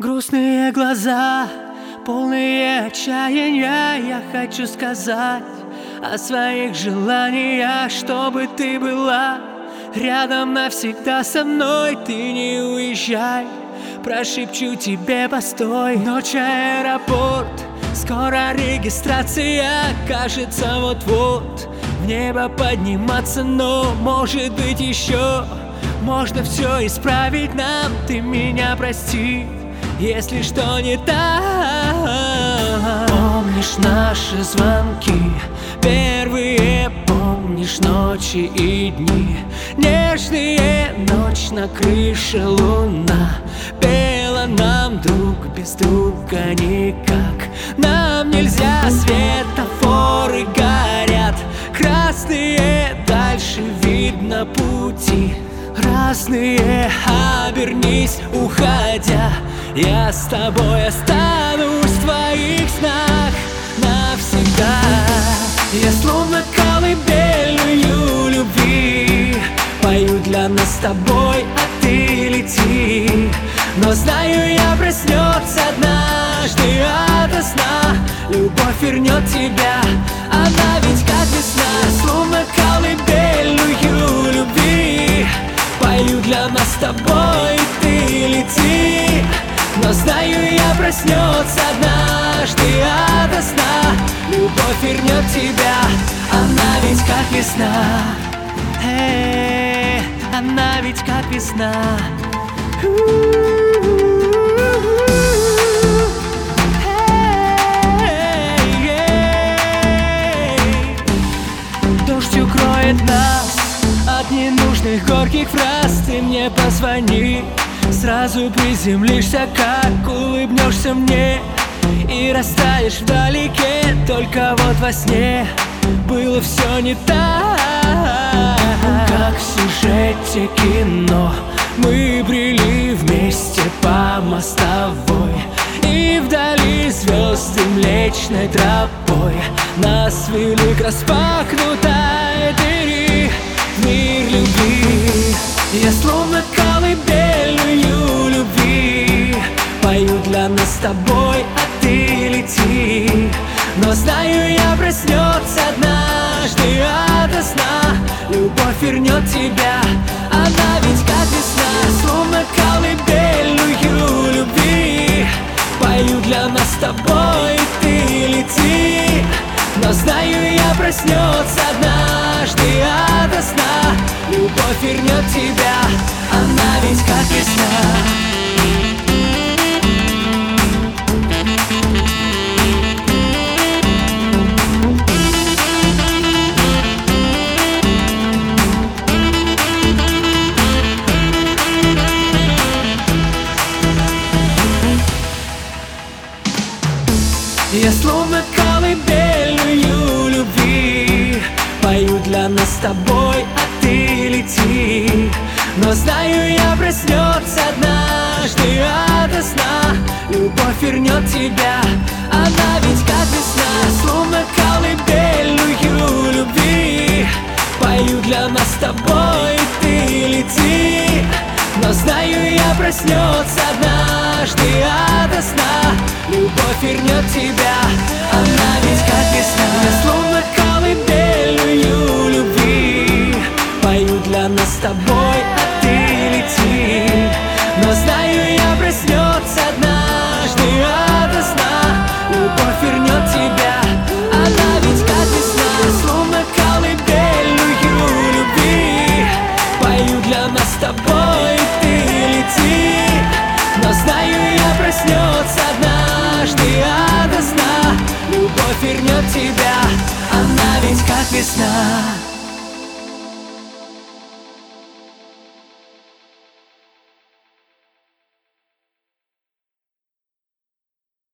Грустные глаза, полные отчаяния. Я хочу сказать о своих желаниях, чтобы ты была рядом навсегда со мной. Ты не уезжай, прошепчу тебе постой. Ночь, аэропорт, скоро регистрация. Кажется, вот-вот в небо подниматься, но может быть еще можно все исправить нам. Ты меня прости, если что не так. Помнишь наши звонки первые, помнишь ночи и дни нежные, ночь на крыше луна пела нам друг без друга никак. Нам нельзя, светофоры горят красные, дальше видно пути разные. Обернись, уходя, я с тобой останусь в твоих снах навсегда. Я словно колыбельную любви пою для нас с тобой, а ты лети. Но знаю, я проснется однажды ото сна, любовь вернет тебя, она ведь как весна. Словно колыбельную любви пою для нас с тобой, ты лети. Но знаю, я проснется однажды ото сна, любовь вернет тебя, она ведь как весна. Она ведь как весна. Дождь укроет нас от ненужных горьких фраз. Ты мне позвони, сразу приземлишься, как улыбнешься мне и растаешь вдалеке. Только вот во сне было все не так, как в сюжете кино. Мы брели вместе по мостовой, и вдали звезды Млечной тропой нас вели к распахнутой двери в мир любви. Я словно колыбельную любви пою для нас с тобой, а ты лети. Но знаю, я проснется однажды ото сна, любовь вернет тебя, она ведь как весна. Словно колыбельную любви пою для нас с тобой, ты лети. Но знаю, я проснется однажды ото сна, любовь вернет тебя, она ведь как весна. Я словно колыбельную любви пою для нас с тобой, а ты лети. Но знаю, я проснется однажды ото сна, любовь вернет тебя, она ведь как весна. Словно колыбельную любви пою для нас с тобой, ты лети. Но знаю, я проснется однажды ото сна, любовь вернет тебя, она ведь как весна. Я словно колыбельную любви пою для нас с тобой, а ты лети. Но знаю, я проснется однажды ото сна, любовь вернет тебя, она ведь как весна. Словно колыбельную любви пою для нас с тобой, ты лети. Но знаю, я проснется однажды ото сна, любовь вернет тебя, она ведь как весна.